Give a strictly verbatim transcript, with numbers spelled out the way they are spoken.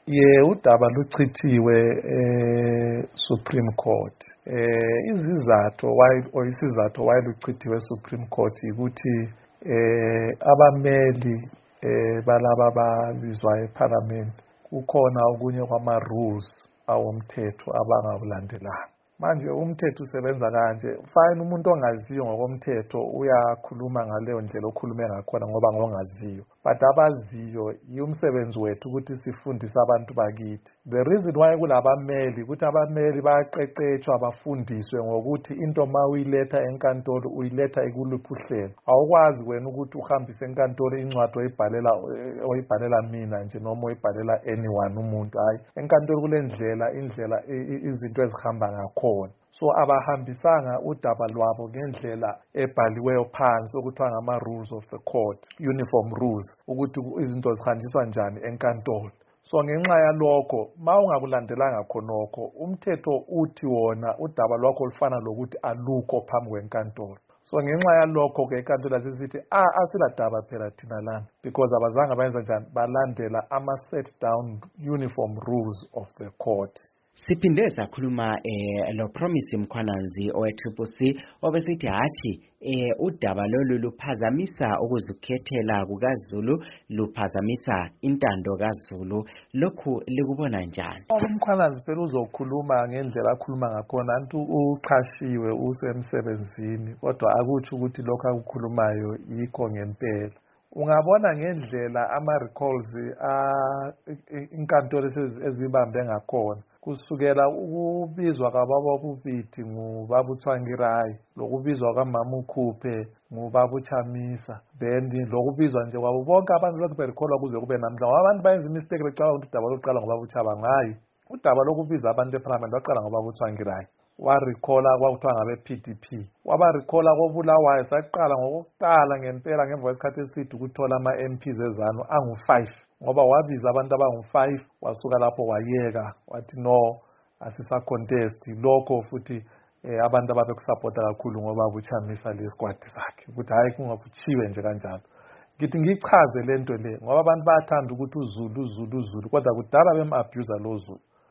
Ye udaba luchithiwe eh Supreme Court. Eh izizathu why oyisizathu why luchithiwe Supreme Court ukuthi eh abameli eh balaba babizwa eParliament kukhona okunye kwama rules awomthetho abangawulandelanga. Manje umthetho usebenza kanje, fine umuntu ongaziyo ngokomthetho uyakhuluma ngaleyo ndlela okhulume ngakhona ngoba ngongaziyo, but abaziyo yumsebenzi wethu ukuthi sifundise abantu bakithi. The reason why kulabameli ukuthi abameli bayaqeqetshwa bafundiswe ngokuthi into mawuyiletha enkantolo uyiletha ikuluphi uhlelo. Awukwazi wena ukuthi uhambise enkantolo incwadi oyibhalela oyibhalela mina nje noma oyibhalela anyone umuntu. Hayi, enkantolo kulendlela indlela izinto ezihamba ngakho. So abahambisanga udaba lwabo ngendlela ebhaliweyo phansi okuthiwa ngama rules of the court, uniform rules, ukuthi izinto zihanjiswa njani enkantolo. So ngenxa yalokho mawungakulandelanga khonokho umthetho uthi wona udaba lwakho lufana lokuthi alukho phambi kwenkantolo. So ngenxa yalokho ke inkantolo sisithi ah asiladaba phela thina lana because abazange bayenza njani balandela ama set down uniform rules of the court. Siphinde sakhuluma eh lo Promise Mkhwananzi owe Triple C obesithi hathi eh udaba lolu luphazamisa ukuzikhethela kukaZulu, luphazamisa intando kaZulu. Lokhu likubona njani? Umkhwananzi phela uzokhuluma ngendlela akhuluma ngakhona, antu uqhashiwe usemsebenzini kodwa akuthi ukuthi lokho akukhulumayo yikho ngempela. Ungabona ngendlela ama recalls a inkantolo ezibambe ngakhona kusukela ukubizwa kwababa uBiti ngubaba uThwangirai, lokubizwa kwaMama uKhuphe ngubaba uChamisa, then lokubizwa nje kwabo bonke abantu lokhu berikholwa kuze kube namhla. Abantu bayenza imistake becala ukuthi udaba lokuqala ngobaba uChabanga. Hayi, udaba lokubiza abantu eParliament waqala ngobaba uThwangirai. Warikhola kwakuthiwa ngabe P D P, wabarikhola kobulawayo saqala ngokuqala ngempela ngemva kwesikhathi eside ukuthola ama M Ps ezanu angu five ngoba wabiza abantu abangu five wasuka lapho wayeka wathi no asisa contest lokho futhi eh, abantu ababekusupporta kakhulu ngoba uChamisa le squad sakhe ukuthi hayi kungakuchiwe nje kanjalo. Ngithi ngichaze lento le ngoba abantu bayathanda ukuthi uZulu uZulu uZulu kodwa kudala bem abuse lo Zulu.